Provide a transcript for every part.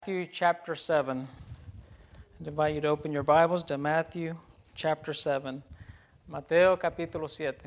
Matthew chapter 7. I invite you to open your Bibles to Matthew chapter 7. Mateo capítulo 7.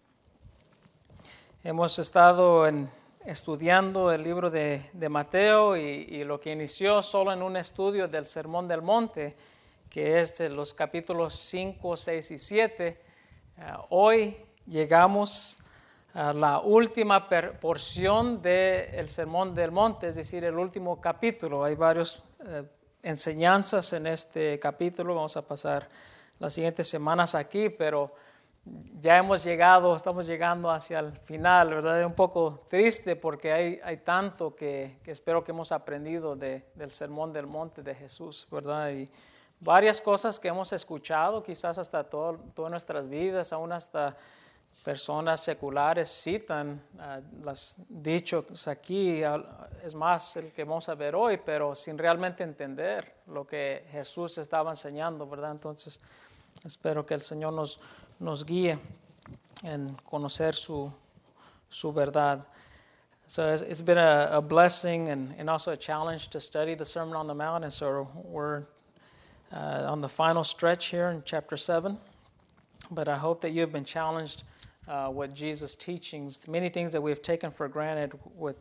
Hemos estado estudiando el libro de Mateo y lo que inició solo en un estudio del Sermón del Monte, que es los capítulos 5, 6 y 7. Hoy llegamos a la última porción del Sermón del Monte, es decir, el último capítulo. Hay varias enseñanzas en este capítulo. Vamos a pasar las siguientes semanas aquí, pero ya estamos llegando hacia el final, ¿verdad? Es un poco triste porque hay tanto que espero que hemos aprendido del Sermón del Monte de Jesús, ¿verdad? Y varias cosas que hemos escuchado, quizás hasta todas nuestras vidas, aún hasta personas seculares citan los dichos aquí, es más el que vamos a ver hoy, pero sin realmente entender lo que Jesús estaba enseñando, ¿verdad? Entonces, espero que el Señor nos guíe en conocer su verdad. So it's been a blessing and also a challenge to study the Sermon on the Mount, and so we're on the final stretch here in chapter 7, but I hope that you have been challenged with Jesus' teachings, many things that we have taken for granted with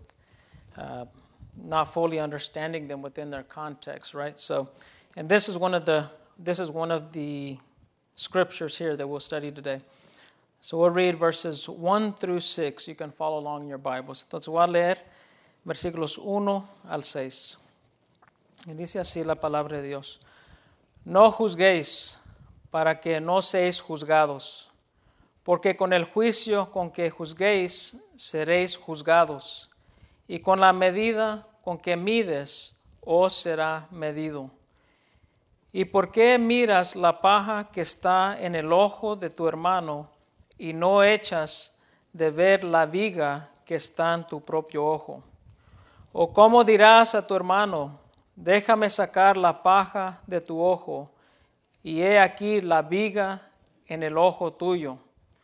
not fully understanding them within their context, right? So, and this is one of the scriptures here that we'll study today. So we'll read verses 1 through 6. You can follow along in your Bibles. Entonces voy a leer versículos 1 al 6. Y dice así la palabra de Dios: No juzguéis para que no seáis juzgados, porque con el juicio con que juzguéis seréis juzgados, y con la medida con que mides os será medido. ¿Y por qué miras la paja que está en el ojo de tu hermano y no echas de ver la viga que está en tu propio ojo? ¿O cómo dirás a tu hermano: déjame sacar la paja de tu ojo, y he aquí la viga en el ojo tuyo?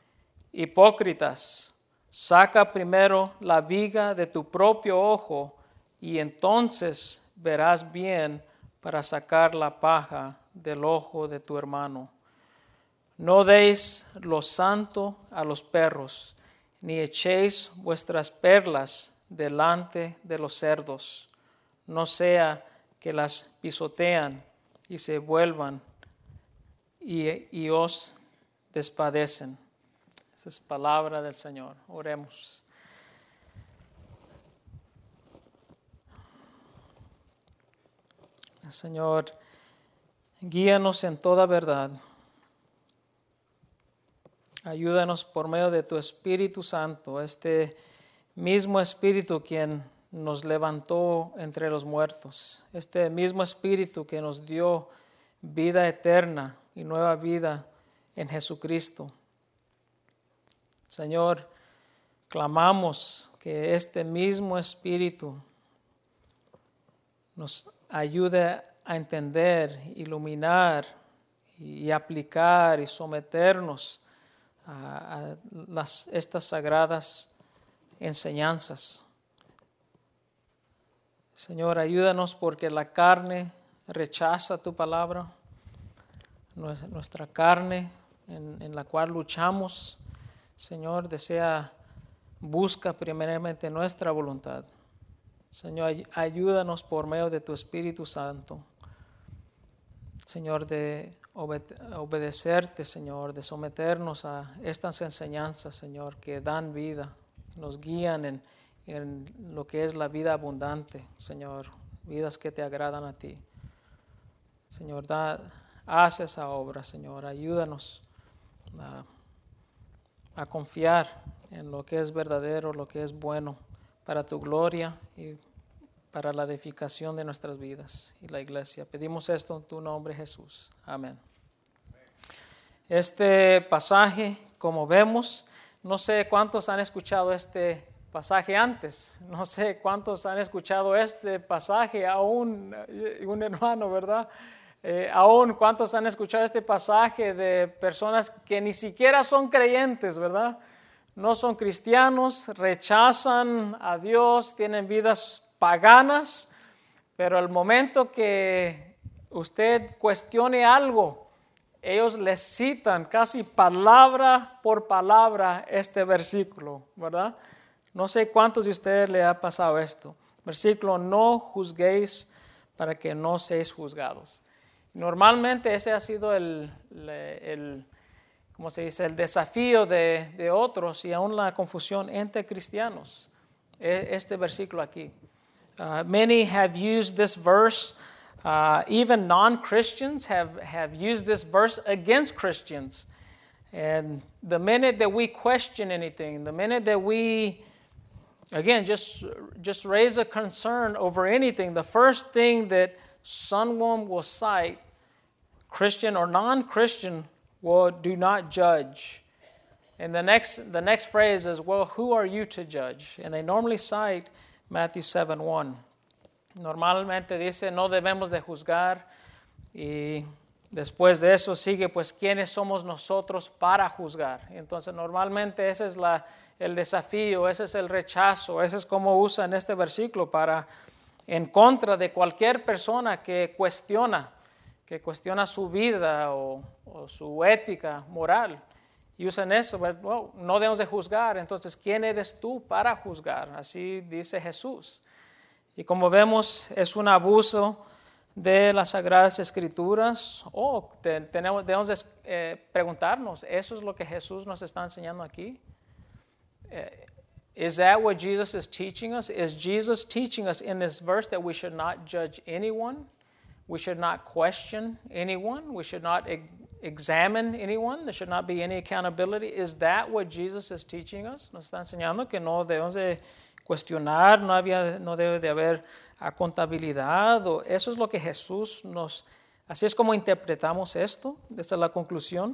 Hipócritas, saca primero la viga de tu propio ojo, y entonces verás bien para sacar la paja del ojo de tu hermano. No deis lo santo a los perros, ni echéis vuestras perlas delante de los cerdos, no sea que las pisotean y se vuelvan y os despadecen. Esa es palabra del Señor. Oremos. Señor, guíanos en toda verdad. Ayúdanos por medio de tu Espíritu Santo, este mismo Espíritu quien nos levantó entre los muertos, este mismo Espíritu que nos dio vida eterna y nueva vida en Jesucristo. Señor, clamamos que este mismo Espíritu nos ayude a entender, iluminar y aplicar y someternos a estas sagradas enseñanzas. Señor, ayúdanos porque la carne rechaza tu palabra, nuestra carne en la cual luchamos, Señor, busca primeramente nuestra voluntad. Señor, ayúdanos por medio de tu Espíritu Santo, Señor, de obedecerte, Señor, de someternos a estas enseñanzas, Señor, que dan vida, nos guían en lo que es la vida abundante, Señor, vidas que te agradan a ti. Señor, haz esa obra, Señor, ayúdanos a confiar en lo que es verdadero, lo que es bueno, para tu gloria y para la edificación de nuestras vidas y la iglesia. Pedimos esto en tu nombre, Jesús. Amén. Este pasaje, como vemos, no sé cuántos han escuchado este pasaje antes, no sé cuántos han escuchado este pasaje, aún un hermano, ¿verdad? Aún cuántos han escuchado este pasaje de personas que ni siquiera son creyentes, ¿verdad? No son cristianos, rechazan a Dios, tienen vidas paganas, Pero el momento que usted cuestione algo, ellos les citan casi palabra por palabra este versículo, ¿verdad? No sé cuántos de ustedes le ha pasado esto. Versículo, no juzguéis para que no seáis juzgados. Normalmente ese ha sido ¿cómo se dice? El desafío de otros y aún la confusión entre cristianos. Este versículo aquí. Many have used this verse, even non-Christians have used this verse against Christians. And the minute that we question anything, the minute that we, again, just raise a concern over anything, the first thing that someone will cite, Christian or non-Christian, will do not judge. And the next phrase is, well, who are you to judge? And they normally cite Matthew 7:1. Normalmente dice, no debemos de juzgar. Y después de eso sigue, pues, ¿quiénes somos nosotros para juzgar? Entonces, normalmente ese es el desafío, ese es el rechazo, ese es como usan este versículo en contra de cualquier persona que cuestiona su vida o su ética moral. Y usan eso, well, no debemos de juzgar, entonces, ¿quién eres tú para juzgar? Así dice Jesús. Y como vemos, es un abuso de las Sagradas Escrituras. Debemos preguntarnos, ¿eso es lo que Jesús nos está enseñando aquí? Is that what Jesus is teaching us? Is Jesus teaching us in this verse that we should not judge anyone? We should not question anyone? We should not examine anyone? There should not be any accountability? Is that what Jesus is teaching us? Nos está enseñando que no debemos de cuestionar, no debe de haber contabilidad. Eso es lo que Jesús así es como interpretamos esto. Esta es la conclusión.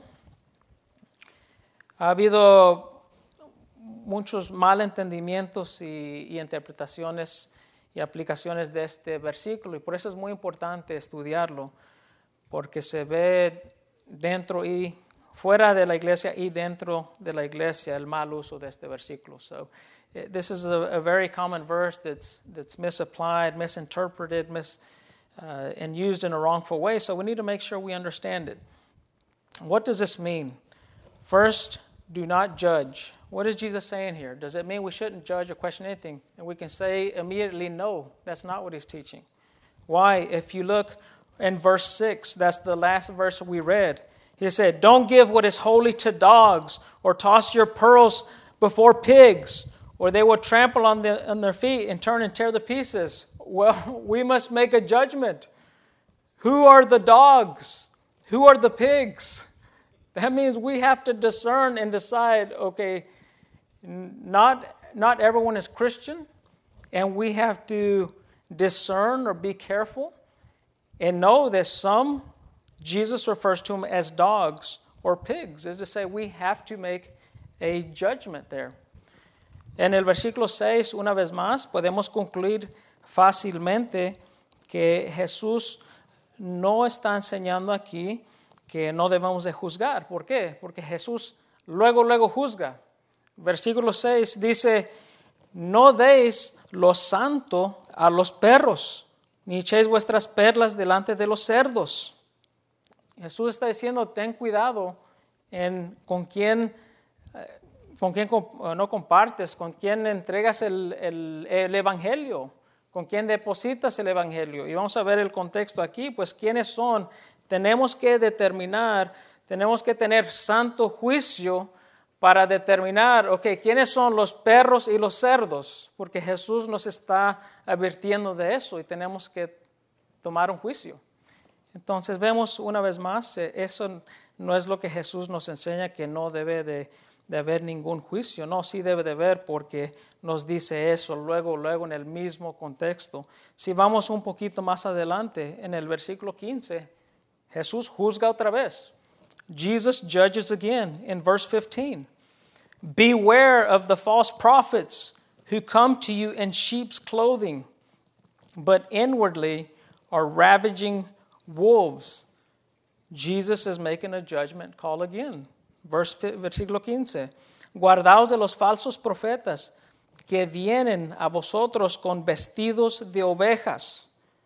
Ha habido muchos malentendimientos y interpretaciones y aplicaciones de este versículo, y por eso es muy importante estudiarlo, porque se ve dentro y fuera de la iglesia y dentro de la iglesia el mal uso de este versículo. So, this is a very common verse that's misapplied, misinterpreted, and used in a wrongful way, so we need to make sure we understand it. What does this mean? First, do not judge. What is Jesus saying here? Does it mean we shouldn't judge or question anything? And we can say immediately, no, that's not what he's teaching. Why? If you look in verse 6, that's the last verse we read. He said, don't give what is holy to dogs, or toss your pearls before pigs, or they will trample on their feet and turn and tear the pieces. Well, we must make a judgment. Who are the dogs? Who are the pigs? That means we have to discern and decide, okay, not everyone is Christian, and we have to discern or be careful and know that some, Jesus refers to them as dogs or pigs. Is to say, we have to make a judgment there. En el versículo 6, una vez más, podemos concluir fácilmente que Jesús no está enseñando aquí que no debemos de juzgar. ¿Por qué? Porque Jesús luego juzga. Versículo 6 dice, no deis lo santo a los perros, ni echéis vuestras perlas delante de los cerdos. Jesús está diciendo, ten cuidado con quién no compartes, con quién entregas el evangelio, con quién depositas el evangelio. Y vamos a ver el contexto aquí, pues quiénes son. Tenemos que tener santo juicio para determinar, quiénes son los perros y los cerdos, porque Jesús nos está advirtiendo de eso y tenemos que tomar un juicio. Entonces vemos una vez más, eso no es lo que Jesús nos enseña, que no debe de haber ningún juicio. No, sí debe de haber, porque nos dice eso luego en el mismo contexto. Si vamos un poquito más adelante, en el versículo 15, Jesús juzga otra vez. Jesus judges again in verse 15. Beware of the false prophets who come to you in sheep's clothing, but inwardly are ravaging wolves. Jesus is making a judgment call again. Versículo 15. Guardaos de los falsos profetas que vienen a vosotros con vestidos de ovejas,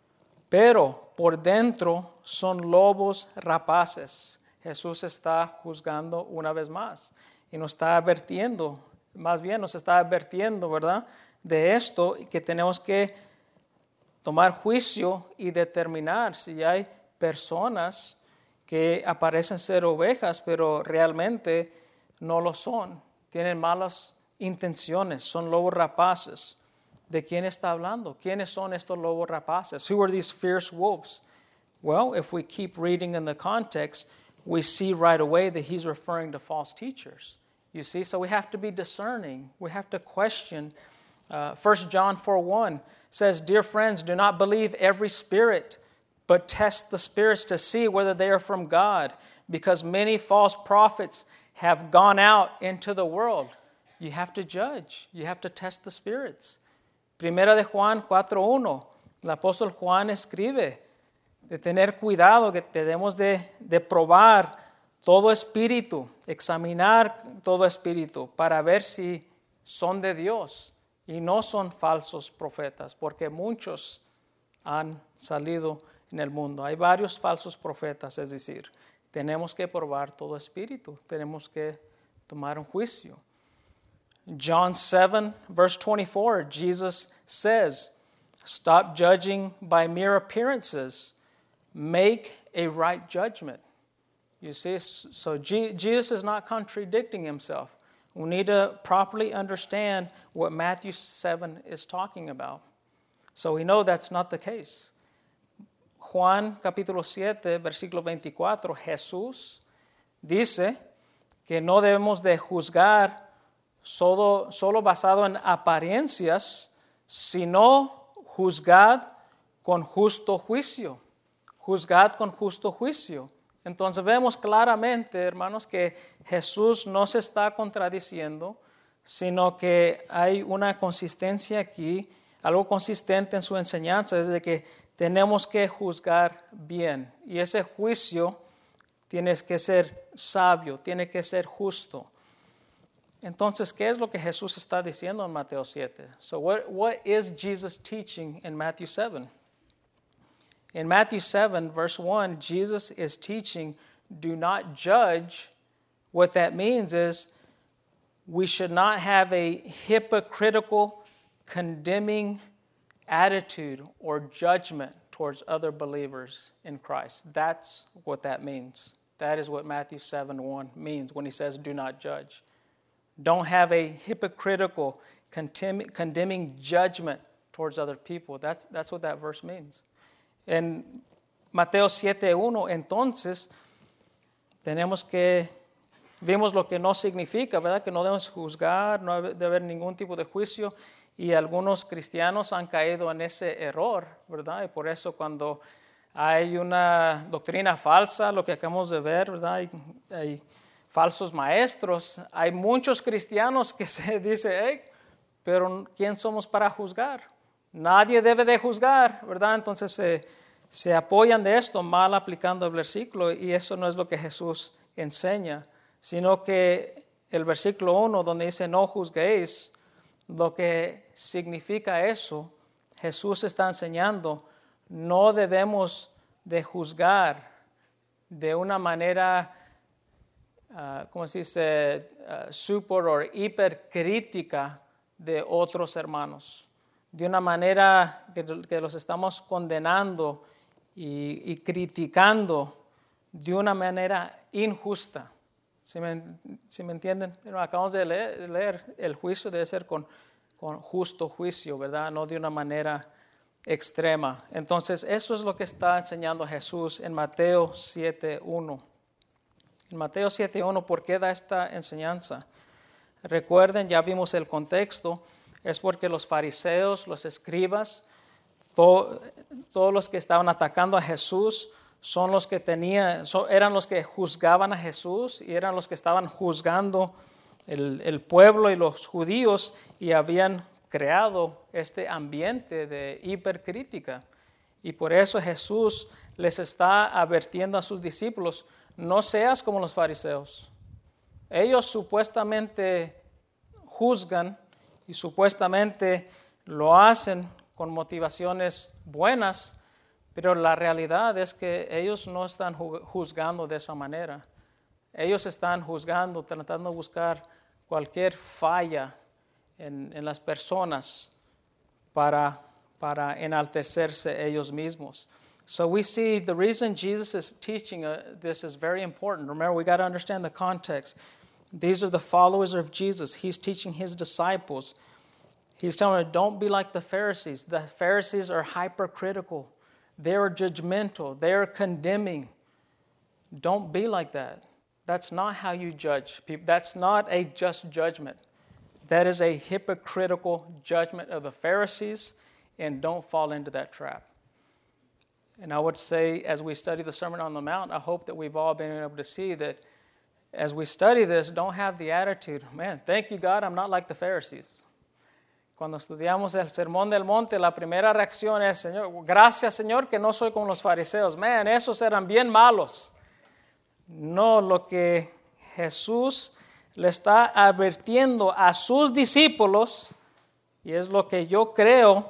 pero por dentro son lobos rapaces. Jesús está juzgando una vez más y nos está advirtiendo, más bien nos está advirtiendo, ¿verdad?, de esto, que tenemos que tomar juicio y determinar si hay personas que aparecen ser ovejas, pero realmente no lo son. Tienen malas intenciones, son lobos rapaces. ¿De quién está hablando? ¿Quiénes son estos lobos rapaces? Who are these fierce wolves? Well, if we keep reading in the context, we see right away that he's referring to false teachers. You see, so we have to be discerning. We have to question. 1 John 4:1 says, "Dear friends, do not believe every spirit, but test the spirits to see whether they are from God, because many false prophets have gone out into the world." You have to judge. You have to test the spirits. Primera de Juan 4:1, el apóstol Juan escribe de tener cuidado, que debemos de probar todo espíritu, examinar todo espíritu para ver si son de Dios y no son falsos profetas, porque muchos han salido en el mundo. Hay varios falsos profetas, es decir, tenemos que probar todo espíritu, tenemos que tomar un juicio. John 7, verse 24, Jesus says, "Stop judging by mere appearances. Make a right judgment." You see, so Jesus is not contradicting himself. We need to properly understand what Matthew 7 is talking about. So we know that's not the case. Juan capítulo 7, versículo 24, Jesús dice que no debemos de juzgar solo basado en apariencias, sino juzgad con justo juicio. Juzgad con justo juicio. Entonces vemos claramente, hermanos, que Jesús no se está contradiciendo, sino que hay una consistencia aquí, algo consistente en su enseñanza, es de que tenemos que juzgar bien. Y ese juicio tiene que ser sabio, tiene que ser justo. Entonces, ¿qué es lo que Jesús está diciendo en Mateo 7? So what is Jesus teaching in Matthew 7? In Matthew 7, verse 1, Jesus is teaching, do not judge. What that means is we should not have a hypocritical, condemning attitude or judgment towards other believers in Christ. That's what that means. That is what Matthew 7:1 means when he says, do not judge. Don't have a hypocritical, condemning judgment towards other people. That's what that verse means. En Mateo 7:1, entonces, vemos lo que no significa, ¿verdad? Que no debemos juzgar, no debe haber ningún tipo de juicio, y algunos cristianos han caído en ese error, ¿verdad? Y por eso cuando hay una doctrina falsa, lo que acabamos de ver, ¿verdad? Hay falsos maestros, hay muchos cristianos que se dicen, hey, pero ¿quién somos para juzgar? Nadie debe de juzgar, ¿verdad? Entonces se apoyan de esto mal aplicando el versículo, y eso no es lo que Jesús enseña, sino que el versículo 1 donde dice no juzguéis, lo que significa eso, Jesús está enseñando, no debemos de juzgar de una manera, ¿cómo se dice? Super o hipercrítica de otros hermanos, de una manera que los estamos condenando y criticando de una manera injusta. ¿Sí me entienden? Pero acabamos de leer, el juicio debe ser con justo juicio, ¿verdad? No de una manera extrema. Entonces, eso es lo que está enseñando Jesús en Mateo 7:1. En Mateo 7:1, ¿por qué da esta enseñanza? Recuerden, ya vimos el contexto, es porque los fariseos, los escribas, todos los que estaban atacando a Jesús, eran los que juzgaban a Jesús y eran los que estaban juzgando el pueblo y los judíos, y habían creado este ambiente de hipercrítica. Y por eso Jesús les está advirtiendo a sus discípulos, no seas como los fariseos. Ellos supuestamente juzgan y supuestamente lo hacen con motivaciones buenas, Pero la realidad es que ellos no están juzgando de esa manera. Ellos están juzgando, tratando de buscar cualquier falla en las personas para enaltecerse ellos mismos. So we see the reason Jesus is teaching this is very important. Remember, we got to understand the context. These are the followers of Jesus. He's teaching his disciples. He's telling them, don't be like the Pharisees. The Pharisees are hypercritical. They're judgmental. They're condemning. Don't be like that. That's not how you judge people. That's not a just judgment. That is a hypocritical judgment of the Pharisees, and don't fall into that trap. And I would say, as we study the Sermon on the Mount, I hope that we've all been able to see that as we study this, don't have the attitude, man, thank you, God, I'm not like the Pharisees. Cuando estudiamos el Sermón del Monte, la primera reacción es, Señor, gracias, Señor, que no soy como los fariseos. Man, esos eran bien malos. No, lo que Jesús le está advirtiendo a sus discípulos, y es lo que yo creo,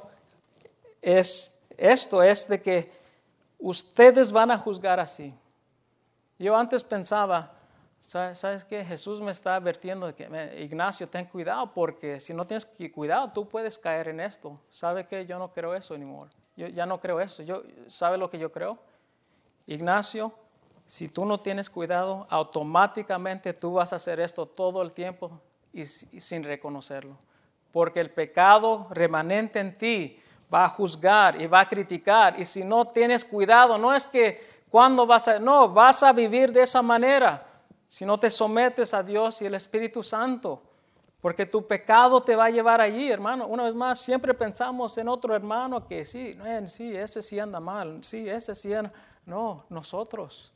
es de que ustedes van a juzgar así. Yo antes pensaba, ¿sabes qué? Jesús me está advirtiendo de que, Ignacio, ten cuidado, porque si no tienes cuidado, tú puedes caer en esto. ¿Sabe qué? Yo no creo eso anymore. Yo ya no creo eso. ¿Sabe lo que yo creo? Ignacio, si tú no tienes cuidado, automáticamente tú vas a hacer esto todo el tiempo y sin reconocerlo. Porque el pecado remanente en ti va a juzgar y va a criticar. Y si no tienes cuidado, no es que cuando vas a vivir de esa manera. Si no te sometes a Dios y el Espíritu Santo, porque tu pecado te va a llevar allí, hermano. Una vez más, siempre pensamos en otro hermano que sí, ese sí anda mal, sí, ese sí anda. No, nosotros,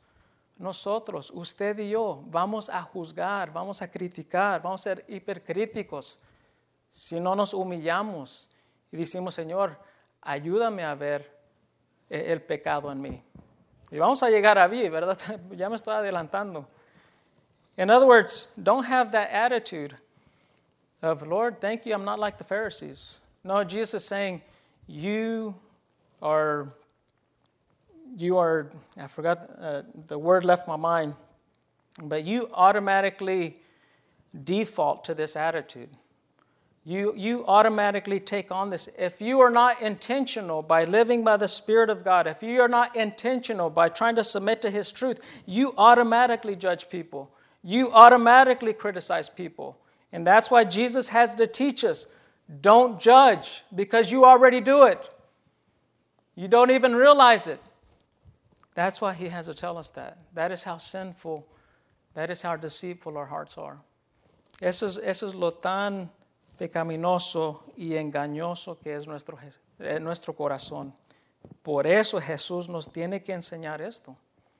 usted y yo, vamos a juzgar, vamos a criticar, vamos a ser hipercríticos si no nos humillamos y decimos, Señor, ayúdame a ver el pecado en mí. Y vamos a llegar a mí, ¿verdad? Ya me estoy adelantando. In other words, don't have that attitude of, Lord, thank you, I'm not like the Pharisees. No, Jesus is saying, you are, I forgot, the word left my mind, but you automatically default to this attitude. You automatically take on this. If you are not intentional by living by the Spirit of God, if you are not intentional by trying to submit to His truth, you automatically judge people. You automatically criticize people. And that's why Jesus has to teach us, don't judge, because you already do it. You don't even realize it. That's why He has to tell us that. That is how sinful, that is how deceitful our hearts are. Eso es lo tan pecaminoso y engañoso que es nuestro corazón. Por eso Jesús nos tiene que enseñar esto.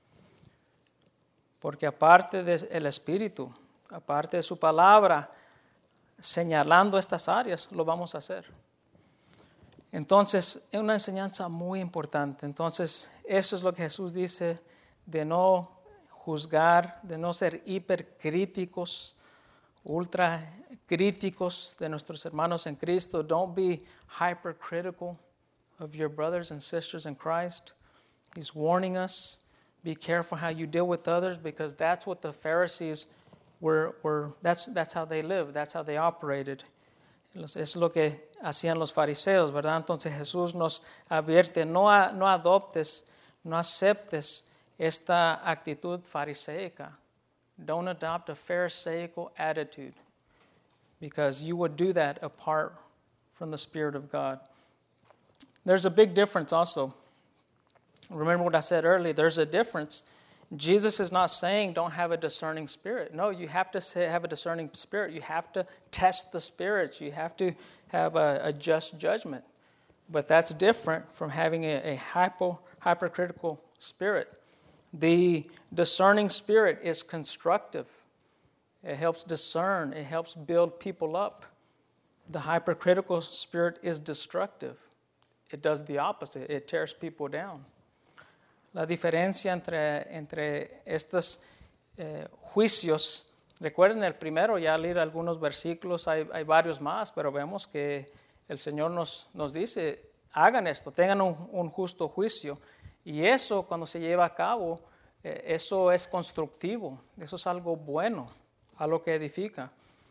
Porque aparte del Espíritu, aparte de su palabra, señalando estas áreas, lo vamos a hacer. Entonces, es una enseñanza muy importante. Entonces, eso es lo que Jesús dice, de no juzgar, de no ser hipercríticos, ultra críticos de nuestros hermanos en Cristo. Don't be hypercritical of your brothers and sisters in Christ. He's warning us. Be careful how you deal with others, because that's what the Pharisees that's how they lived, that's how they operated. Es lo que hacían los fariseos, ¿verdad? Entonces Jesús nos advierte, no adoptes, no aceptes esta actitud fariseica. Don't adopt a pharisaical attitude, because you would do that apart from the Spirit of God. There's a big difference also. Remember what I said earlier, there's a difference. Jesus is not saying don't have a discerning spirit. No, you have to have a discerning spirit. You have to test the spirits. You have to have a just judgment. But that's different from having a hypercritical spirit. The discerning spirit is constructive. It helps discern. It helps build people up. The hypercritical spirit is destructive. It does the opposite. It tears people down. La diferencia entre estos juicios, recuerden el primero, ya leí algunos versículos, hay varios más, pero vemos que el Señor nos dice, hagan esto, tengan un justo juicio. Y eso, cuando se lleva a cabo, eso es constructivo, eso es algo bueno, algo que edifica.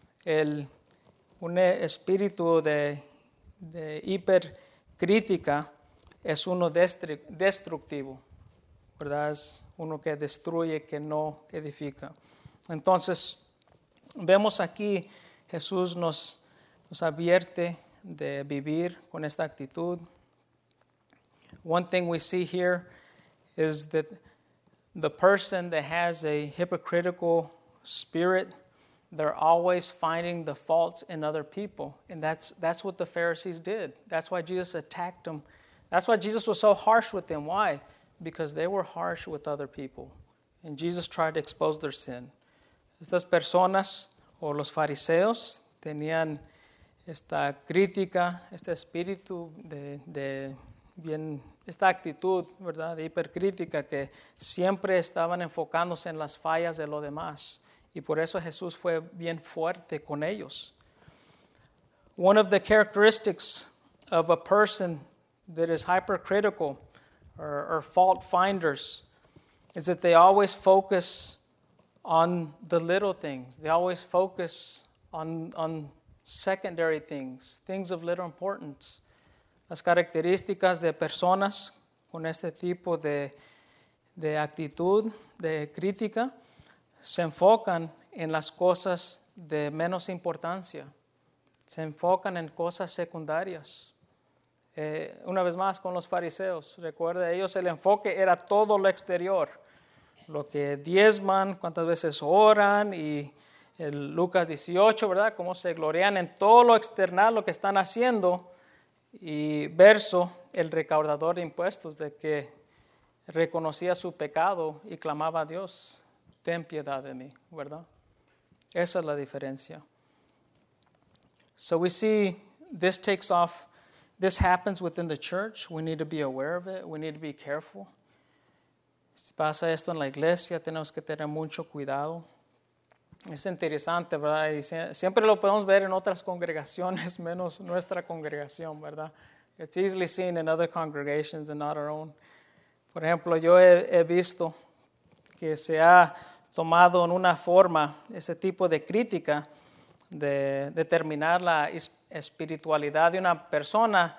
Un espíritu de hipercrítica es uno destructivo, ¿verdad? Es uno que destruye, que no edifica. Entonces, vemos aquí, Jesús nos advierte de vivir con esta actitud. One thing we see here is that the person that has a hypocritical spirit, they're always finding the faults in other people. And that's what the Pharisees did. That's why Jesus attacked them. That's why Jesus was so harsh with them. Why? Because they were harsh with other people. And Jesus tried to expose their sin. Estas personas o los fariseos tenían esta crítica, este espíritu esta actitud, ¿verdad?, de hipercrítica, que siempre estaban enfocándose en las fallas de los demás. Y por eso Jesús fue bien fuerte con ellos. One of the characteristics of a person that is hypercritical or fault finders is that they always focus on the little things. They always focus on secondary things of little importance. Las características de personas con este tipo de actitud, de crítica, se enfocan en las cosas de menos importancia. Se enfocan en cosas secundarias. Una vez más con los fariseos, recuerda, ellos el enfoque era todo lo exterior, lo que diezman, cuántas veces oran, y el Lucas 18, ¿verdad?, cómo se glorian en todo lo external, lo que están haciendo. Y verso, el recaudador de impuestos, de que reconocía su pecado y clamaba a Dios, ten piedad de mí, ¿verdad? Esa es la diferencia. So we see this happens within the church. We need to be aware of it. We need to be careful. Si pasa esto en la iglesia, tenemos que tener mucho cuidado. Es interesante, ¿verdad? Y siempre lo podemos ver en otras congregaciones, menos nuestra congregación, ¿verdad? It's easily seen in other congregations and not our own. Por ejemplo, yo he visto que se ha tomado en una forma ese tipo de crítica de determinar la espiritualidad de una persona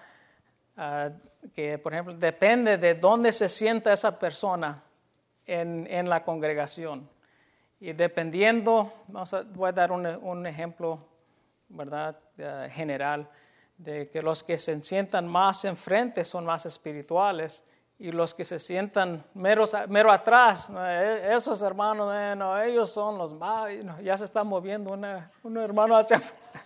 que, por ejemplo, depende de dónde se sienta esa persona en la congregación. Y dependiendo, voy a dar un ejemplo, ¿verdad?, general, de que los que se sientan más enfrente son más espirituales, y los que se sientan mero atrás, esos hermanos, no, ellos son los más, ya se está moviendo un hermano hacia afuera.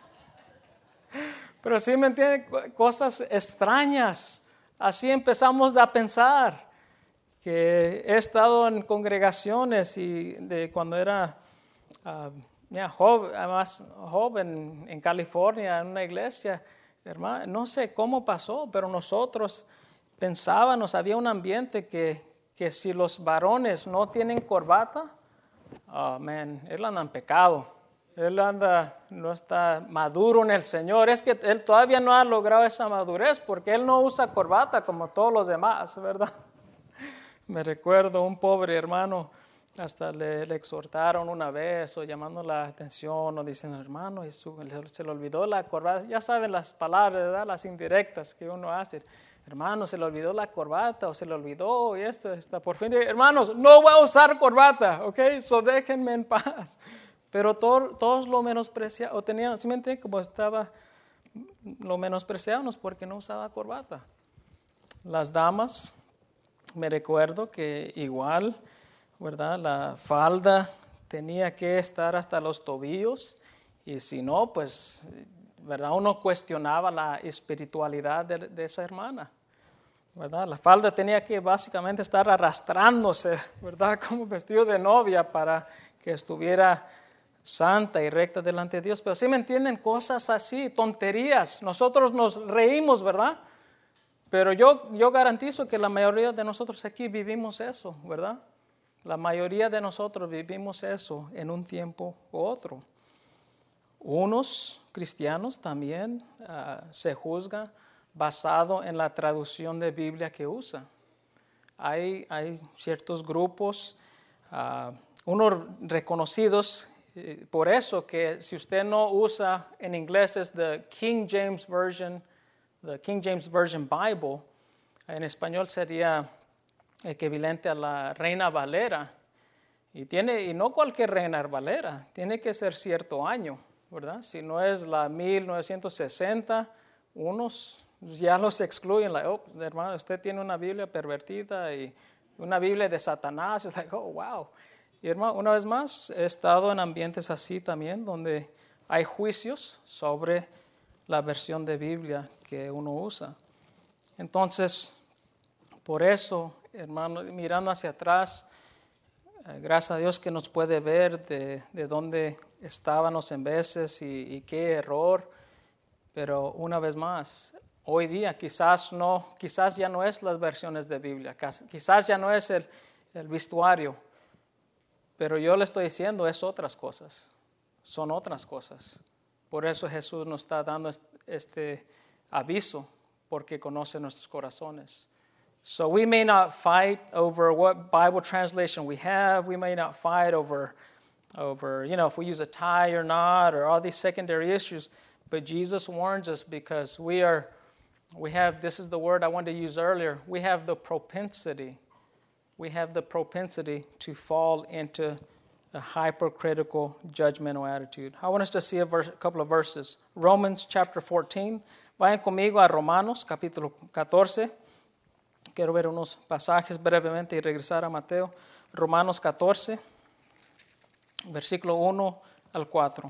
Pero sí, ¿me entienden? Cosas extrañas. Así empezamos a pensar. Que he estado en congregaciones y de cuando era más joven en California, en una iglesia, hermano, no sé cómo pasó, pero nosotros pensábamos, había un ambiente que si los varones no tienen corbata, él anda en pecado, no está maduro en el Señor. Es que él todavía no ha logrado esa madurez porque él no usa corbata como todos los demás, ¿verdad? Me recuerdo un pobre hermano, hasta le exhortaron una vez o llamando la atención o diciendo, hermano, se le olvidó la corbata. Ya saben las palabras, ¿verdad?, las indirectas que uno hace. Hermano, se le olvidó la corbata o se le olvidó y esto está por fin. Hermanos, no voy a usar corbata, ¿ok? So déjenme en paz. Pero todos lo menospreciaban, o tenían, ¿sí me entienden? Como estaba, lo menospreciábamos porque no usaba corbata. Las damas, me recuerdo que igual, ¿verdad?, la falda tenía que estar hasta los tobillos, y si no, pues, ¿verdad?, uno cuestionaba la espiritualidad de esa hermana, ¿verdad? La falda tenía que básicamente estar arrastrándose, ¿verdad?, como vestido de novia para que estuviera santa y recta delante de Dios. Pero sí me entienden, cosas así, tonterías. Nosotros nos reímos, ¿verdad? Pero yo garantizo que la mayoría de nosotros aquí vivimos eso, ¿verdad? La mayoría de nosotros vivimos eso en un tiempo u otro. Unos cristianos también se juzgan basado en la traducción de Biblia que usa. hay ciertos grupos, unos reconocidos, por eso que si usted no usa en inglés es the King James Version Bible, en español sería equivalente a la Reina Valera. Y no cualquier Reina Valera, tiene que ser cierto año, ¿verdad? Si no es la 1960, unos ya los excluyen. Hermano, usted tiene una Biblia pervertida y una Biblia de Satanás. Es like, oh, wow. Y hermano, una vez más, he estado en ambientes así también, donde hay juicios sobre la versión de Biblia que uno usa. Entonces, por eso, hermano, mirando hacia atrás, gracias a Dios que nos puede ver de dónde estábamos en veces y qué error. Pero una vez más, hoy día quizás ya no es las versiones de Biblia, quizás ya no es el vestuario, pero yo le estoy diciendo es otras cosas, son otras cosas. Por eso Jesús nos está dando este aviso, porque conoce nuestros corazones. So we may not fight over what Bible translation we have. We may not fight over if we use a tie or not, or all these secondary issues. But Jesus warns us because we have, this is the word I wanted to use earlier, we have the propensity to fall into a hypercritical, judgmental attitude. I want us to see a couple of verses. Romans chapter 14. Vayan conmigo a Romanos capítulo 14. Quiero ver unos pasajes brevemente y regresar a Mateo. Romanos 14, versículo 1 al 4.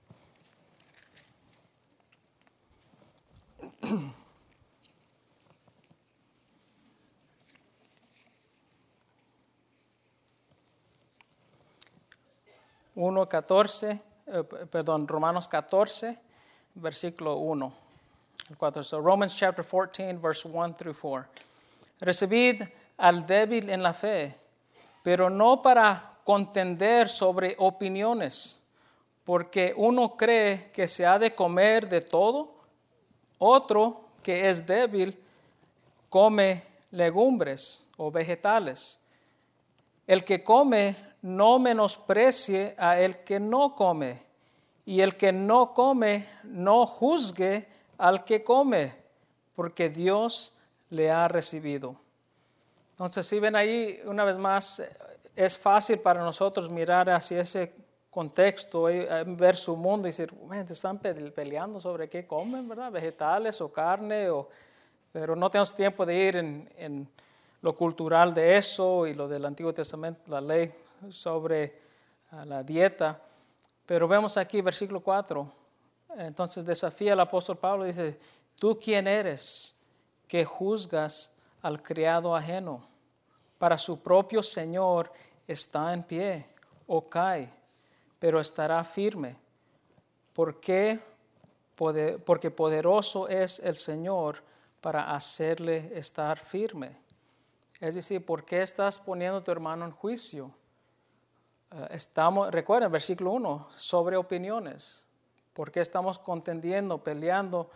Romanos 14, versículo 1 al 4. So Romans chapter 14, verse 1 through 4. Recibid al débil en la fe, pero no para contender sobre opiniones, porque uno cree que se ha de comer de todo, otro que es débil come legumbres o vegetales. El que come no menosprecie a el que no come, y el que no come no juzgue al que come, porque Dios le ha recibido. Entonces, si ven ahí, una vez más, es fácil para nosotros mirar hacia ese contexto, ver su mundo y decir, te están peleando sobre qué comen, ¿verdad? Vegetales o carne, pero no tenemos tiempo de ir en lo cultural de eso y lo del Antiguo Testamento, la ley sobre la dieta. Pero vemos aquí versículo 4, entonces desafía al apóstol Pablo, dice, ¿tú quién eres que juzgas al criado ajeno? Para su propio Señor está en pie o cae, pero estará firme. Porque poderoso es el Señor para hacerle estar firme. Es decir, ¿por qué estás poniendo a tu hermano en juicio? Recuerden, versículo 1, sobre opiniones. ¿Por qué estamos contendiendo, peleando,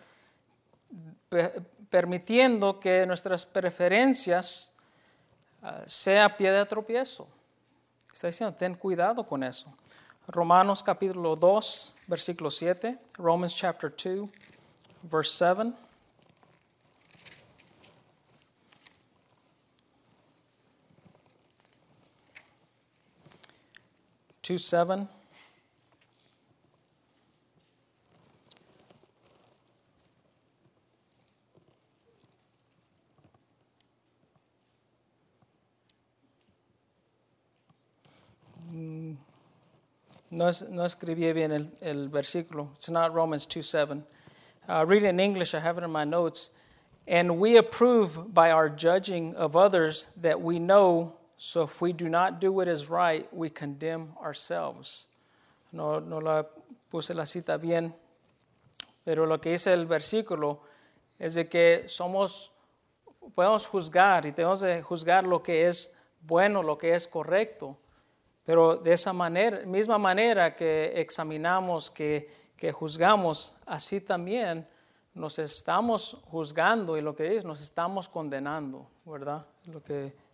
permitiendo que nuestras preferencias sea pie de tropiezo? Está diciendo, ten cuidado con eso. Romanos capítulo 2, versículo 7. Romans chapter 2, verse 7. Two 7. No escribí bien el versículo. It's not Romans 2:7. Read it in English. I have it in my notes. And we approve by our judging of others that we know, so if we do not do what is right, we condemn ourselves. No la puse la cita bien, pero lo que dice el versículo es de que podemos juzgar y tenemos que juzgar lo que es bueno, lo que es correcto. Pero de esa misma manera que examinamos, que juzgamos, así también nos estamos juzgando y lo que es, nos estamos condenando, ¿verdad? Lo que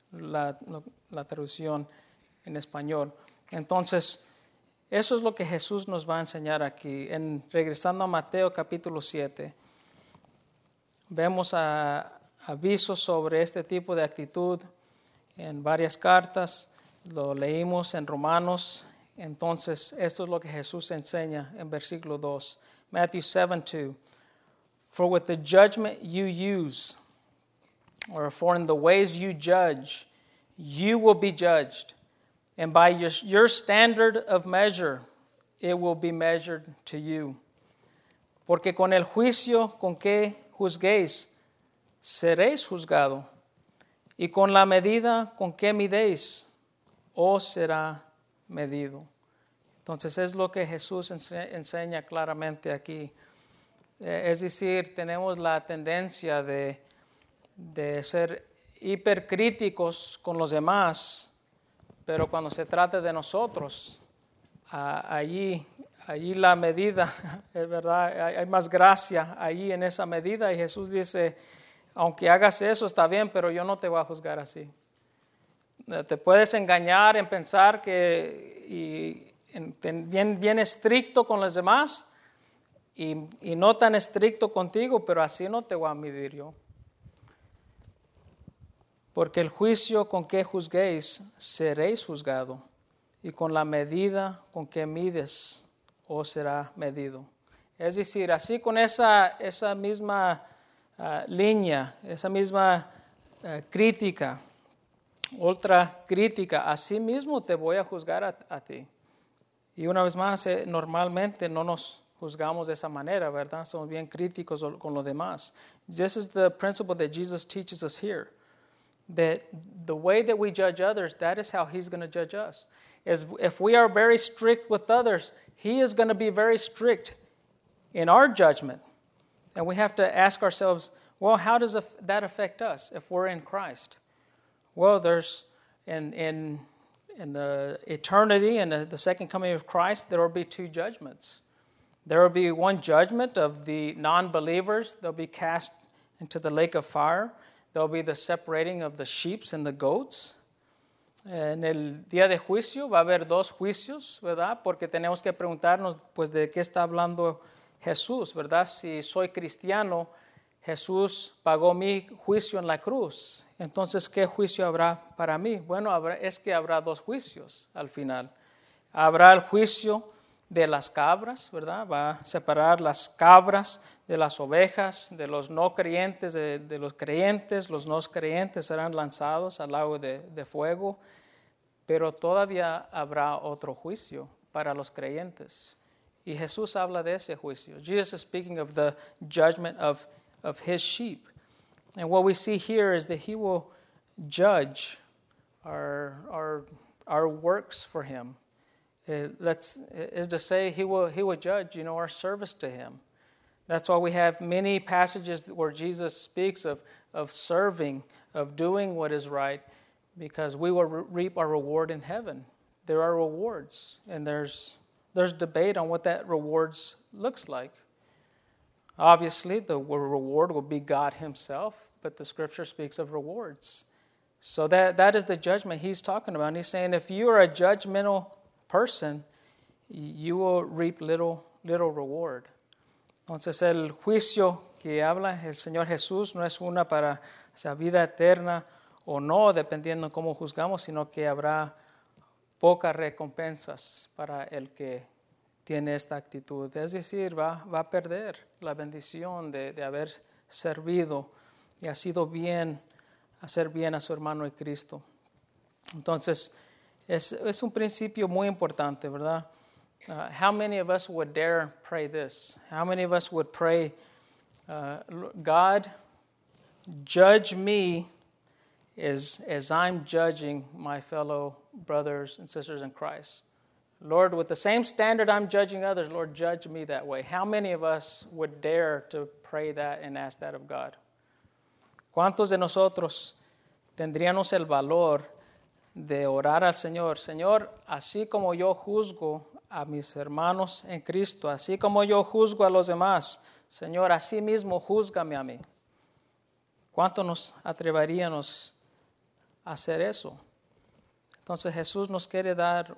la traducción en español. Entonces, eso es lo que Jesús nos va a enseñar aquí. Regresando a Mateo capítulo 7, vemos avisos sobre este tipo de actitud en varias cartas. Lo leímos en Romanos. Entonces, esto es lo que Jesús enseña en versículo 2. Matthew 7:2. For with the judgment you use, or for in the ways you judge, you will be judged. And by your standard of measure, it will be measured to you. Porque con el juicio con que juzguéis, seréis juzgado. Y con la medida con que midéis, os será medido. Entonces es lo que Jesús enseña claramente aquí. Es decir, tenemos la tendencia de ser hipercríticos con los demás, pero cuando se trata de nosotros, allí la medida, es verdad, hay más gracia allí en esa medida. Y Jesús dice, aunque hagas eso está bien, pero yo no te voy a juzgar así. Te puedes engañar en pensar bien estricto con los demás y no tan estricto contigo, pero así no te voy a medir yo. Porque el juicio con que juzguéis, seréis juzgado, y con la medida con que mides, os será medido. Es decir, así con esa misma línea, esa misma crítica, otra crítica, así mismo te voy a juzgar a ti. Y una vez más, normalmente no nos juzgamos de esa manera, ¿verdad? Somos bien críticos con los demás. This is the principle that Jesus teaches us here. That the way that we judge others, that is how He's going to judge us. If we are very strict with others, He is going to be very strict in our judgment. And we have to ask ourselves, well, how does that affect us if we're in Christ? Well, there's in the eternity and the second coming of Christ, there will be two judgments. There will be one judgment of the non-believers. They'll be cast into the lake of fire. There will be the separating of the sheep and the goats. En el día de juicio va a haber dos juicios, ¿verdad? Porque tenemos que preguntarnos, pues, de qué está hablando Jesús, ¿verdad? Si soy cristiano, Jesús pagó mi juicio en la cruz. Entonces, ¿qué juicio habrá para mí? Bueno, es que habrá dos juicios al final. Habrá el juicio de las cabras, ¿verdad? Va a separar las cabras de las ovejas, de los no creyentes, de los creyentes. Los no creyentes serán lanzados al lago de fuego, pero todavía habrá otro juicio para los creyentes. Y Jesús habla de ese juicio. Jesus is speaking of the judgment of His sheep. And what we see here is that He will judge our works for Him. Is to say He will judge, our service to Him. That's why we have many passages where Jesus speaks of serving, of doing what is right, because we will reap our reward in heaven. There are rewards, and there's debate on what that rewards looks like. Obviously, the reward will be God Himself, but the Scripture speaks of rewards. So that is the judgment He's talking about. And He's saying if you are a judgmental person, you will reap little reward. Entonces el juicio que habla el Señor Jesús no es una para vida eterna o no, dependiendo de cómo juzgamos, sino que habrá pocas recompensas para el que tiene esta actitud. Es decir, va a perder la bendición de haber servido y ha sido bien, hacer bien a su hermano en Cristo. Entonces, es un principio muy importante, ¿verdad? How many of us would dare pray this? How many of us would pray, God, judge me as I'm judging my fellow brothers and sisters in Christ? Lord, with the same standard I'm judging others, Lord, judge me that way. How many of us would dare to pray that and ask that of God? ¿Cuántos de nosotros tendríamos el valor de orar al Señor? Señor, así como yo juzgo a mis hermanos en Cristo, así como yo juzgo a los demás, Señor, así mismo júzgame a mí. ¿Cuánto nos atreveríamos hacer eso. Entonces Jesús nos quiere dar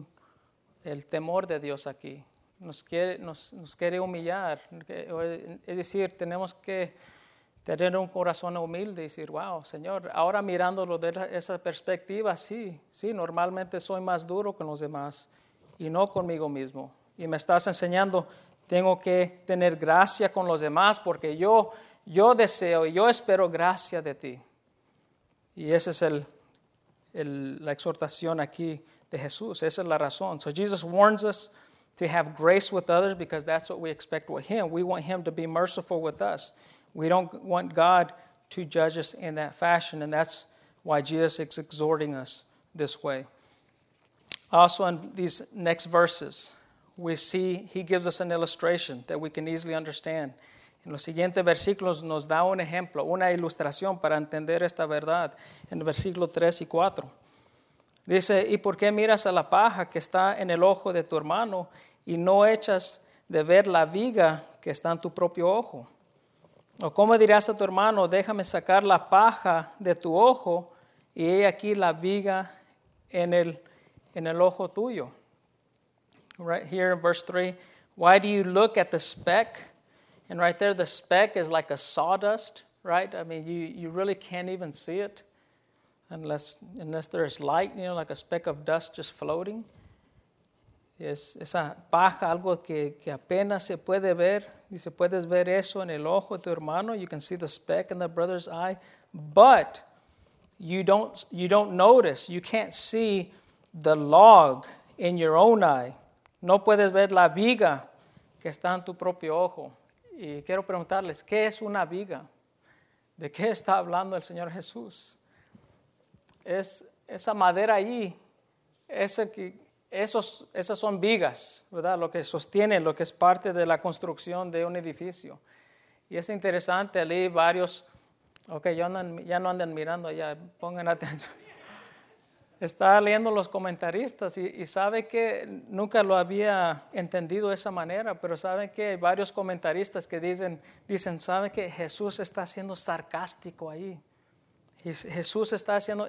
el temor de Dios aquí. Nos quiere humillar. Es decir, tenemos que tener un corazón humilde y decir, wow, Señor, ahora mirándolo de esa perspectiva, sí, normalmente soy más duro con los demás y no conmigo mismo. Y me estás enseñando, tengo que tener gracia con los demás porque yo deseo y yo espero gracia de ti. Y esa es la exhortación aquí de Jesús. Esa es la razón. So Jesus warns us to have grace with others because that's what we expect with Him. We want Him to be merciful with us. We don't want God to judge us in that fashion, and that's why Jesus is exhorting us this way. Also in these next verses, we see He gives us an illustration that we can easily understand. En los siguientes versículos nos da un ejemplo, una ilustración para entender esta verdad. En el versículo 3 y 4. Dice, ¿y por qué miras a la paja que está en el ojo de tu hermano y no echas de ver la viga que está en tu propio ojo? ¿O cómo dirás a tu hermano, déjame sacar la paja de tu ojo y he aquí la viga en el ojo tuyo? Right here in verse 3, why do you look at the speck? And right there, the speck is like a sawdust, right? I mean, you really can't even see it unless there's light, like a speck of dust just floating. Es esa paja, algo que apenas se puede ver. Dice, puedes ver eso en el ojo de tu hermano. You can see the speck in the brother's eye, but you don't notice. You can't see the log in your own eye. No puedes ver la viga que está en tu propio ojo. Y quiero preguntarles, ¿qué es una viga? ¿De qué está hablando el Señor Jesús? Es esa madera ahí, esas son vigas, ¿verdad? Lo que sostiene, lo que es parte de la construcción de un edificio. Y es interesante, leí varios, ya no andan mirando allá, pongan atención. Estaba leyendo los comentaristas y sabe que nunca lo había entendido de esa manera, pero saben que hay varios comentaristas que dicen, ¿sabe que Jesús está siendo sarcástico ahí? Jesús está haciendo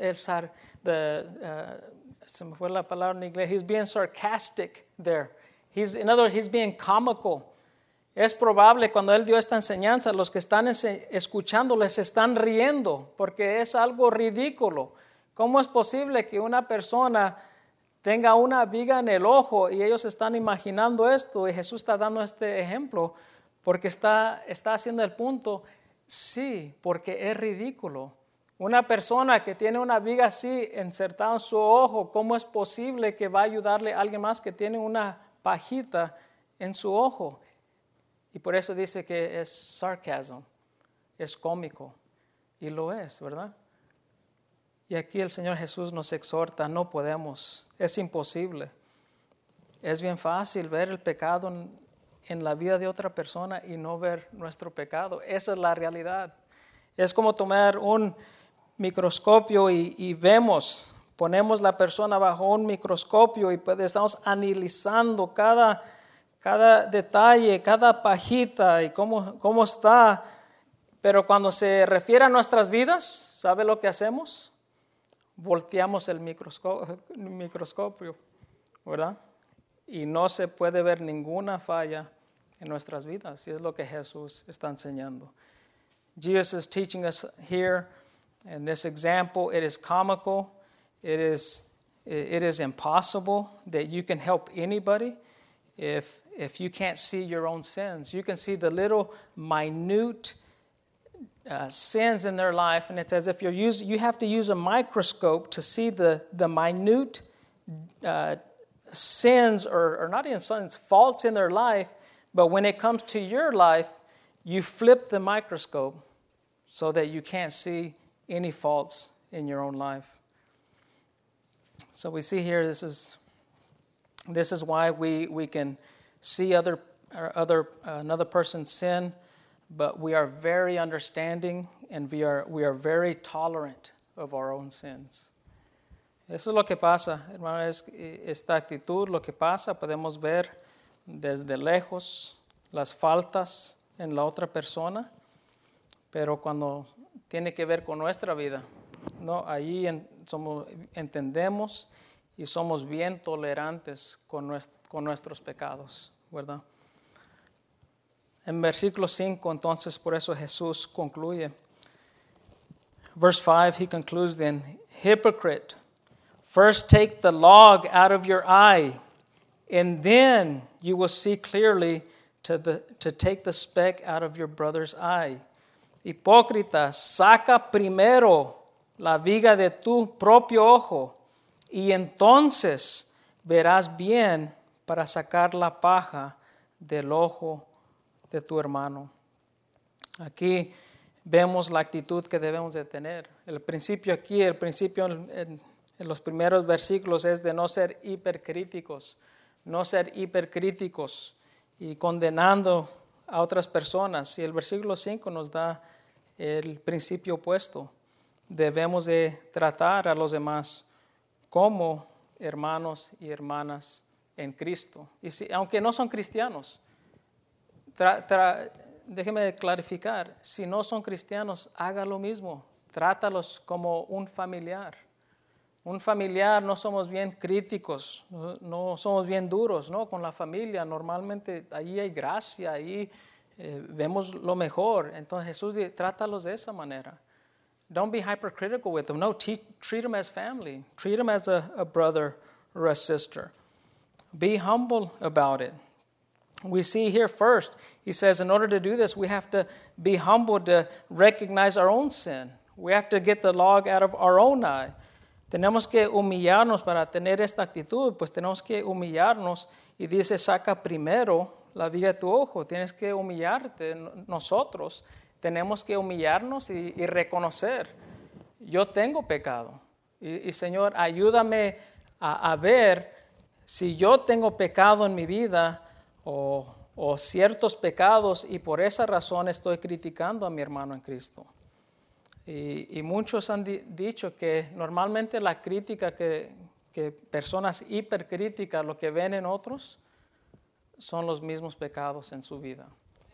se me fue la palabra en inglés, he's being sarcastic there. In other words, he's being comical. Es probable cuando él dio esta enseñanza, los que están escuchando les están riendo porque es algo ridículo. ¿Cómo es posible que una persona tenga una viga en el ojo y ellos están imaginando esto? Y Jesús está dando este ejemplo porque está haciendo el punto, sí, porque es ridículo. Una persona que tiene una viga así insertada en su ojo, ¿cómo es posible que va a ayudarle a alguien más que tiene una pajita en su ojo? Y por eso dice que es sarcasm, es cómico. Y lo es, ¿verdad? Y aquí el Señor Jesús nos exhorta, no podemos, es imposible. Es bien fácil ver el pecado en la vida de otra persona y no ver nuestro pecado. Esa es la realidad. Es como tomar un microscopio y ponemos la persona bajo un microscopio y estamos analizando cada detalle, cada pajita y cómo está. Pero cuando se refiere a nuestras vidas, ¿sabe lo que hacemos? Volteamos el microscopio, ¿verdad? Y no se puede ver ninguna falla en nuestras vidas. Y es lo que Jesús está enseñando. Jesus is teaching us here in this example. It is comical. It is impossible that you can help anybody if you can't see your own sins. You can see the little minute sins in their life, and it's as if you have to use a microscope to see the minute sins or not even sins, faults in their life. But when it comes to your life, you flip the microscope so that you can't see any faults in your own life. So we see here this is why we can see another person's sin, but we are very understanding and we are very tolerant of our own sins. Eso es lo que pasa, hermano, es esta actitud, lo que pasa, podemos ver desde lejos las faltas en la otra persona, pero cuando tiene que ver con nuestra vida, No, ahí entendemos y somos bien tolerantes con nuestros pecados, ¿verdad? En versículo 5, entonces, por eso Jesús concluye. Verse 5, he concludes then, hypocrite, first take the log out of your eye, and then you will see clearly to take the speck out of your brother's eye. Hipócrita, saca primero la viga de tu propio ojo, y entonces verás bien para sacar la paja del ojo de tu hermano. Aquí vemos la actitud que debemos de tener. El principio en los primeros versículos es de no ser hipercríticos y condenando a otras personas. Y el versículo 5 nos da el principio opuesto. Debemos de tratar a los demás como hermanos y hermanas en Cristo. Y aunque no son cristianos, déjeme clarificar, si no son cristianos, haga lo mismo, trátalos como un familiar. Un familiar, no somos bien críticos, no somos bien duros, ¿no? Con la familia, normalmente ahí hay gracia, ahí vemos lo mejor. Entonces Jesús dice, trátalos de esa manera. Don't be hypercritical with them. No, treat them as family. Treat them as a brother or a sister. Be humble about it. We see here first, he says, in order to do this, we have to be humble to recognize our own sin. We have to get the log out of our own eye. Tenemos que humillarnos para tener esta actitud, pues tenemos que humillarnos y dice, saca primero la viga de tu ojo. Tienes que humillarte. Nosotros tenemos que humillarnos y reconocer, yo tengo pecado. Y Señor, ayúdame a ver si yo tengo pecado en mi vida o ciertos pecados y por esa razón estoy criticando a mi hermano en Cristo. Y muchos han dicho que normalmente la crítica que personas hipercríticas lo que ven en otros son los mismos pecados en su vida.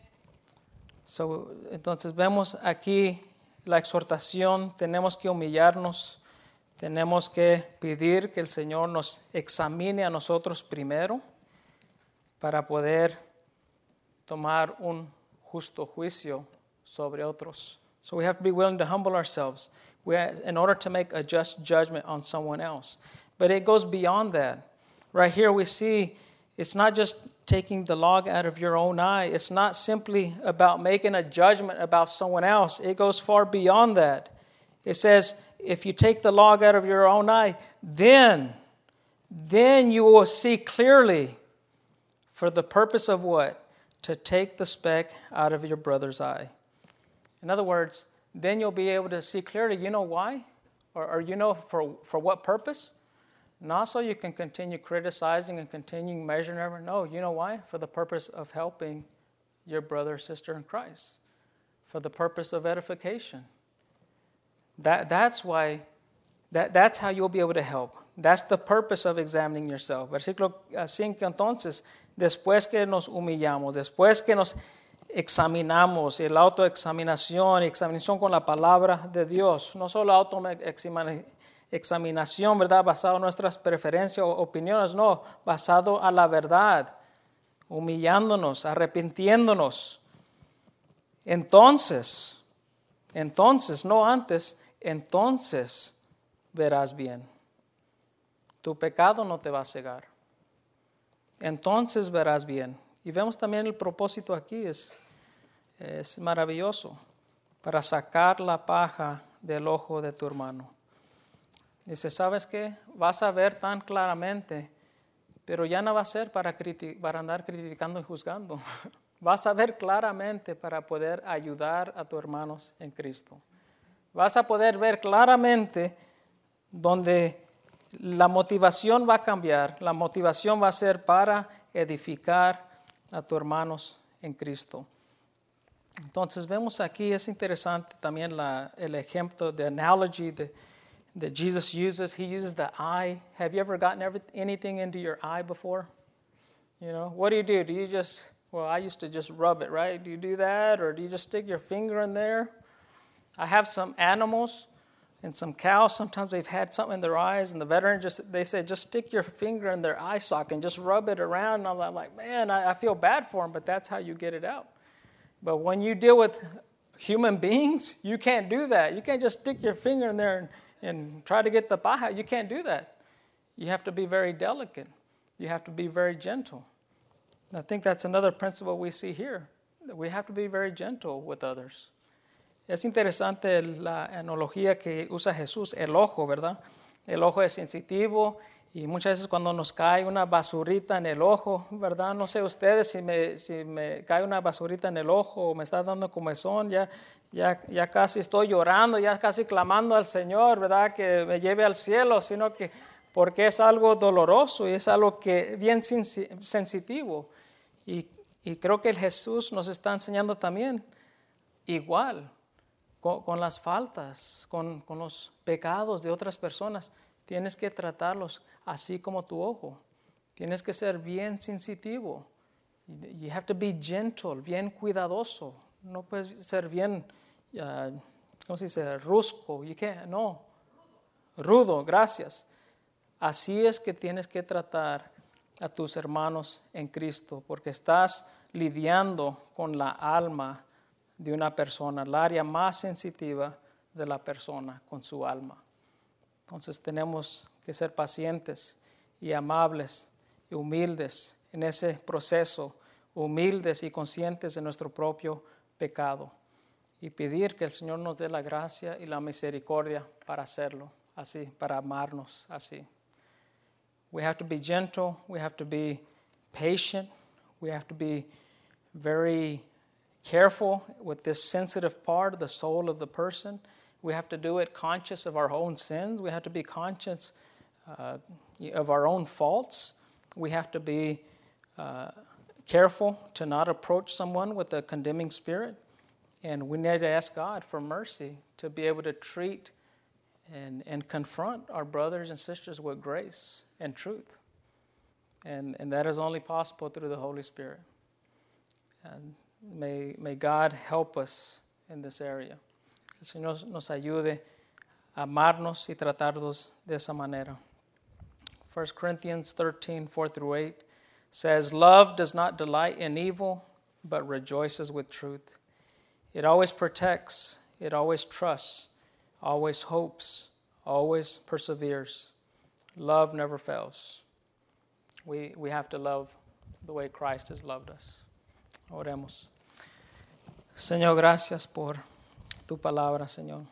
Entonces vemos aquí la exhortación, tenemos que humillarnos, tenemos que pedir que el Señor nos examine a nosotros primero para poder tomar un justo juicio sobre otros. So we have to be willing to humble ourselves in order to make a just judgment on someone else. But it goes beyond that. Right here we see it's not just taking the log out of your own eye. It's not simply about making a judgment about someone else. It goes far beyond that. It says, if you take the log out of your own eye, then you will see clearly for the purpose of what? To take the speck out of your brother's eye. In other words, then you'll be able to see clearly. You know why? Or you know for what purpose? Not so you can continue criticizing and continue measuring. No, you know why? For the purpose of helping your brother or sister in Christ. For the purpose of edification. That's why. That's how you'll be able to help. That's the purpose of examining yourself. Versículo 5 entonces, después que nos humillamos, después que nos examinamos, y la autoexaminación, examinación con la palabra de Dios, no solo autoexaminación, ¿verdad? Basado en nuestras preferencias o opiniones, no, basado a la verdad, humillándonos, arrepintiéndonos. Entonces, no antes, entonces verás bien. Tu pecado no te va a cegar. Entonces verás bien. Y vemos también el propósito aquí, es maravilloso, para sacar la paja del ojo de tu hermano. Dice, ¿sabes qué? Vas a ver tan claramente, pero ya no va a ser para andar criticando y juzgando. Vas a ver claramente para poder ayudar a tus hermanos en Cristo. Vas a poder ver claramente donde la motivación va a cambiar. La motivación va a ser para edificar a tus hermanos en Cristo. Entonces vemos aquí, es interesante también el ejemplo, the analogy that Jesus uses. He uses the eye. Have you ever gotten anything into your eye before? You know, what do? Do you just, well, I used to just rub it, right? Do you do that, or do you just stick your finger in there? I have some animals And some cows, sometimes they've had something in their eyes, and the veteran they say, just stick your finger in their eye socket and just rub it around. And I'm like, man, I feel bad for them, but that's how you get it out. But when you deal with human beings, you can't do that. You can't just stick your finger in there and try to get the paja. You can't do that. You have to be very delicate. You have to be very gentle. And I think that's another principle we see here, that we have to be very gentle with others. Es interesante la analogía que usa Jesús, el ojo, ¿verdad? El ojo es sensitivo y muchas veces cuando nos cae una basurita en el ojo, ¿verdad? No sé ustedes si me cae una basurita en el ojo o me está dando comezón, ya casi estoy llorando, ya casi clamando al Señor, ¿verdad? Que me lleve al cielo, sino que porque es algo doloroso y es algo que bien sensitivo. Y creo que el Jesús nos está enseñando también igual. Con las faltas, con los pecados de otras personas, tienes que tratarlos así como tu ojo. Tienes que ser bien sensitivo. You have to be gentle, bien cuidadoso. No puedes ser bien, ¿cómo se dice? Rusco. No. Rudo, gracias. Así es que tienes que tratar a tus hermanos en Cristo, porque estás lidiando con la alma de una persona, el área más sensitiva de la persona con su alma. Entonces tenemos que ser pacientes y amables y humildes en ese proceso, humildes y conscientes de nuestro propio pecado y pedir que el Señor nos dé la gracia y la misericordia para hacerlo así, para amarnos así. We have to be gentle, we have to be patient, we have to be very careful with this sensitive part of the soul of the person. We have to do it conscious of our own sins. We have to be conscious of our own faults. We have to be careful to not approach someone with a condemning spirit. And we need to ask God for mercy to be able to treat and confront our brothers and sisters with grace and truth. And that is only possible through the Holy Spirit. And May God help us in this area. Que el Señor nos ayude a amarnos y tratarnos de esa manera. 1 Corinthians 13, 4-8 says, love does not delight in evil, but rejoices with truth. It always protects, it always trusts, always hopes, always perseveres. Love never fails. We have to love the way Christ has loved us. Oremos. Señor, gracias por tu palabra, Señor.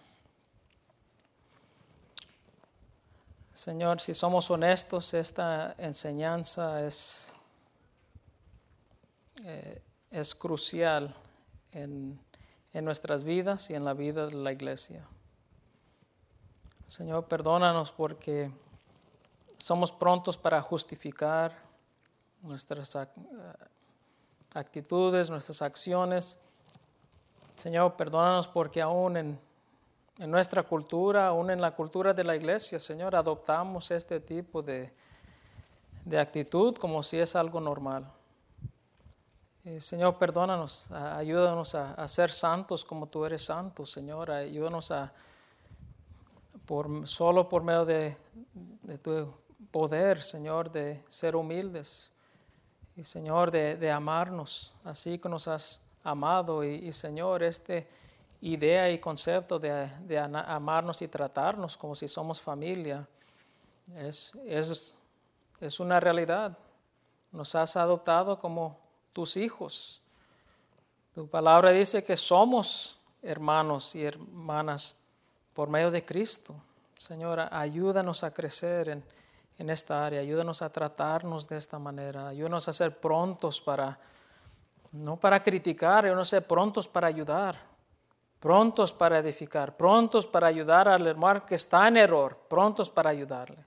Señor, si somos honestos, esta enseñanza es crucial en nuestras vidas y en la vida de la iglesia. Señor, perdónanos porque somos prontos para justificar nuestras actitudes, nuestras acciones. Señor, perdónanos porque aún en nuestra cultura, aún en la cultura de la iglesia, Señor, adoptamos este tipo de actitud como si es algo normal. Señor, perdónanos, ayúdanos a ser santos como tú eres santo, Señor. Ayúdanos solo por medio de tu poder, Señor, de ser humildes. Y, Señor, de amarnos así que nos has amado. Y Señor, esta idea y concepto de amarnos y tratarnos como si somos familia es una realidad. Nos has adoptado como tus hijos. Tu palabra dice que somos hermanos y hermanas por medio de Cristo. Señor, ayúdanos a crecer en esta área, ayúdanos a tratarnos de esta manera, ayúdanos a ser prontos no para criticar, ayúdanos a ser prontos para ayudar, prontos para edificar, prontos para ayudar al hermano que está en error, prontos para ayudarle.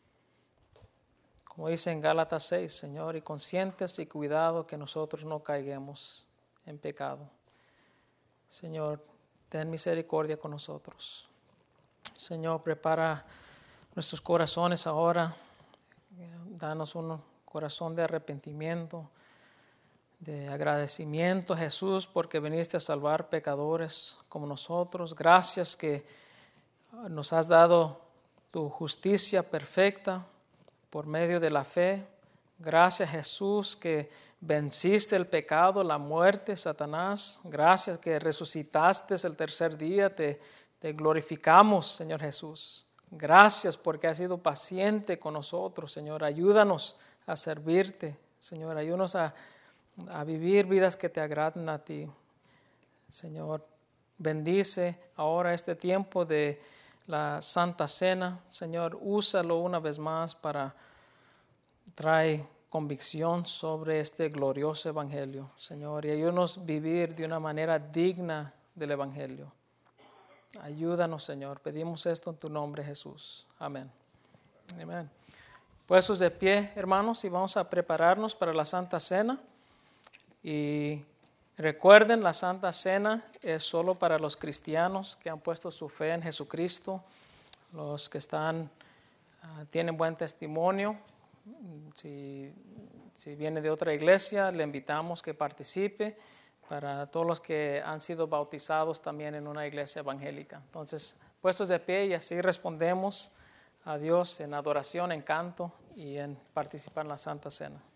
Como dice en Gálatas 6, Señor, y conscientes y cuidado que nosotros no caigamos en pecado. Señor, ten misericordia con nosotros. Señor, prepara nuestros corazones ahora. Danos un corazón de arrepentimiento, de agradecimiento, Jesús, porque viniste a salvar pecadores como nosotros. Gracias que Nos has dado tu justicia perfecta por medio de la fe. Gracias, Jesús, que venciste el pecado, la muerte, Satanás. Gracias que resucitaste el tercer día. Te glorificamos, Señor Jesús. Gracias porque has sido paciente con nosotros, Señor. Ayúdanos a servirte, Señor. Ayúdanos a vivir vidas que te agraden a ti, Señor. Bendice ahora este tiempo de la Santa Cena, Señor. Úsalo una vez más para traer convicción sobre este glorioso Evangelio, Señor. Y ayúdanos a vivir de una manera digna del Evangelio. Ayúdanos, Señor. Pedimos esto en tu nombre, Jesús. Amén. Amén. Puestos de pie, hermanos, y vamos a prepararnos para la Santa Cena. Y recuerden, la Santa Cena es solo para los cristianos que han puesto su fe en Jesucristo, los que tienen buen testimonio. Si viene de otra iglesia, le invitamos que participe. Para todos los que han sido bautizados también en una iglesia evangélica. Entonces, puestos de pie, y así respondemos a Dios en adoración, en canto y en participar en la Santa Cena.